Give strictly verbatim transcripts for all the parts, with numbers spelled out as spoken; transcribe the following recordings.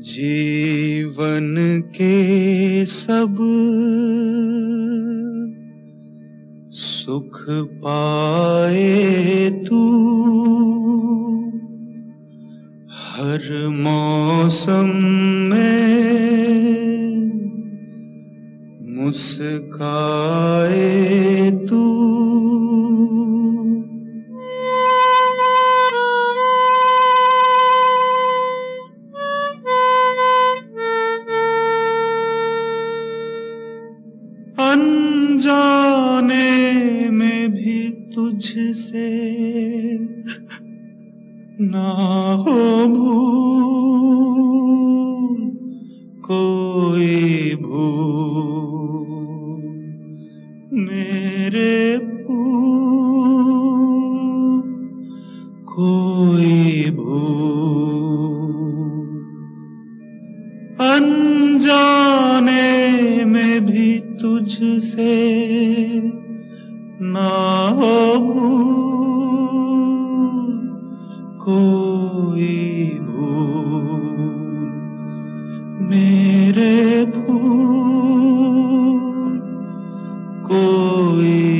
जीवन के सब सुख पाए तू, हर मौसम में मुस्काए तू। अनजाने में भी तुझसे ना हो भूल, कोई भूल मेरे फूल, कोई भूल। अनजाने में भी तुझसे ना हो भूल, कोई भूल मेरे फूल, कोई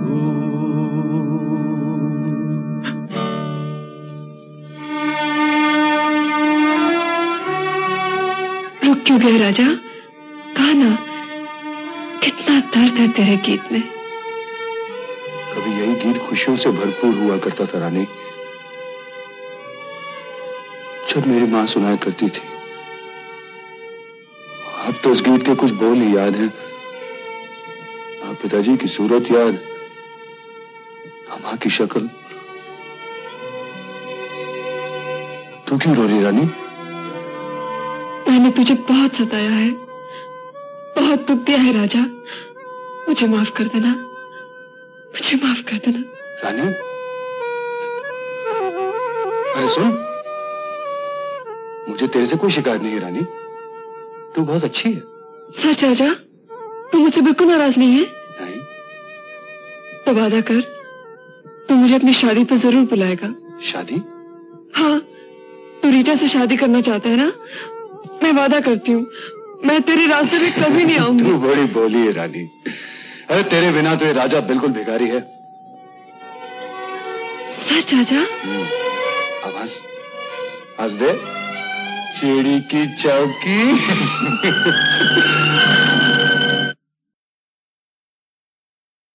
भूल। रुक क्यों गए राजा? कहा ना, कितना दर्द है तेरे गीत में। कभी यही गीत खुशियों से भरपूर हुआ करता था रानी, जब मेरी माँ सुनाया करती थी। अब तो उस गीत के कुछ बोल ही याद हैं, ना पिताजी की सूरत याद, ना माँ की शक्ल। तू क्यों रो रही रानी? मैंने तुझे बहुत सताया है, बहुत दुख दिया है राजा। मुझे माफ कर देना, मुझे माफ कर देना। रानी, अरे सुन, मुझे तेरे से कोई शिकायत नहीं है रानी, तू बहुत अच्छी है। सच राजा? तू मुझसे बिल्कुल नाराज नहीं है? नहीं। तो वादा कर, तू मुझे अपनी शादी पर जरूर बुलाएगा। शादी? हाँ, तू रीटा से शादी करना चाहता है ना? मैं वादा करती हूँ, मैं तेरे रास्ते में कभी नहीं आऊंगी। तू बड़ी बोली है रानी। अरे तेरे बिना तो ये राजा बिल्कुल भिखारी है। सच राजा? अब हंस, हंस दे। चिड़ी की चौकी।